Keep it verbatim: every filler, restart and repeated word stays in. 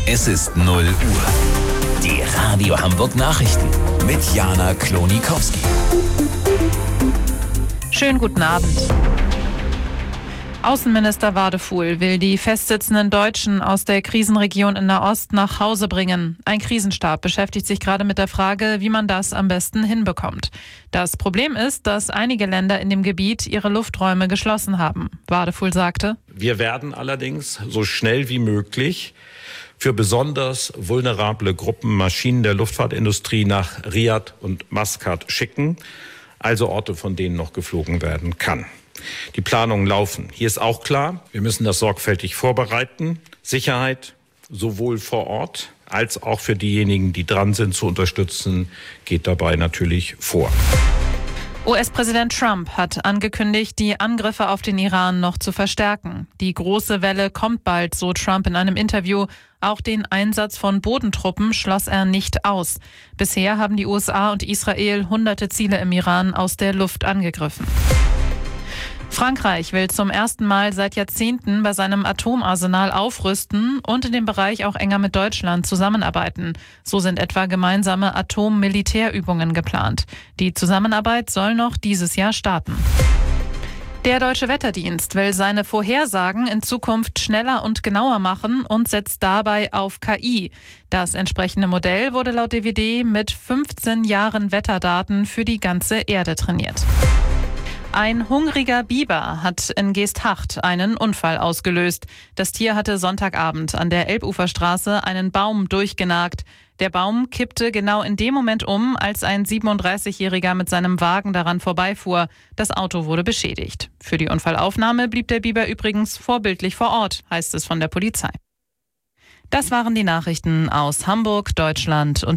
Es ist null Uhr. Die Radio Hamburg Nachrichten mit Jana Klonikowski. Schönen guten Abend. Außenminister Wadefuhl will die festsitzenden Deutschen aus der Krisenregion in Nahost nach Hause bringen. Ein Krisenstab beschäftigt sich gerade mit der Frage, wie man das am besten hinbekommt. Das Problem ist, dass einige Länder in dem Gebiet ihre Lufträume geschlossen haben. Wadefuhl sagte: Wir werden allerdings so schnell wie möglich für besonders vulnerable Gruppen Maschinen der Luftfahrtindustrie nach Riad und Maskat schicken, also Orte, von denen noch geflogen werden kann. Die Planungen laufen. Hier ist auch klar, wir müssen das sorgfältig vorbereiten. Sicherheit sowohl vor Ort als auch für diejenigen, die dran sind, zu unterstützen, geht dabei natürlich vor. U S-Präsident Trump hat angekündigt, die Angriffe auf den Iran noch zu verstärken. Die große Welle kommt bald, so Trump in einem Interview. Auch den Einsatz von Bodentruppen schloss er nicht aus. Bisher haben die U S A und Israel hunderte Ziele im Iran aus der Luft angegriffen. Frankreich will zum ersten Mal seit Jahrzehnten bei seinem Atomarsenal aufrüsten und in dem Bereich auch enger mit Deutschland zusammenarbeiten. So sind etwa gemeinsame Atommilitärübungen geplant. Die Zusammenarbeit soll noch dieses Jahr starten. Der Deutsche Wetterdienst will seine Vorhersagen in Zukunft schneller und genauer machen und setzt dabei auf K I. Das entsprechende Modell wurde laut D W D mit fünfzehn Jahren Wetterdaten für die ganze Erde trainiert. Ein hungriger Biber hat in Geesthacht einen Unfall ausgelöst. Das Tier hatte Sonntagabend an der Elbuferstraße einen Baum durchgenagt. Der Baum kippte genau in dem Moment um, als ein siebenunddreißigjähriger mit seinem Wagen daran vorbeifuhr. Das Auto wurde beschädigt. Für die Unfallaufnahme blieb der Biber übrigens vorbildlich vor Ort, heißt es von der Polizei. Das waren die Nachrichten aus Hamburg, Deutschland und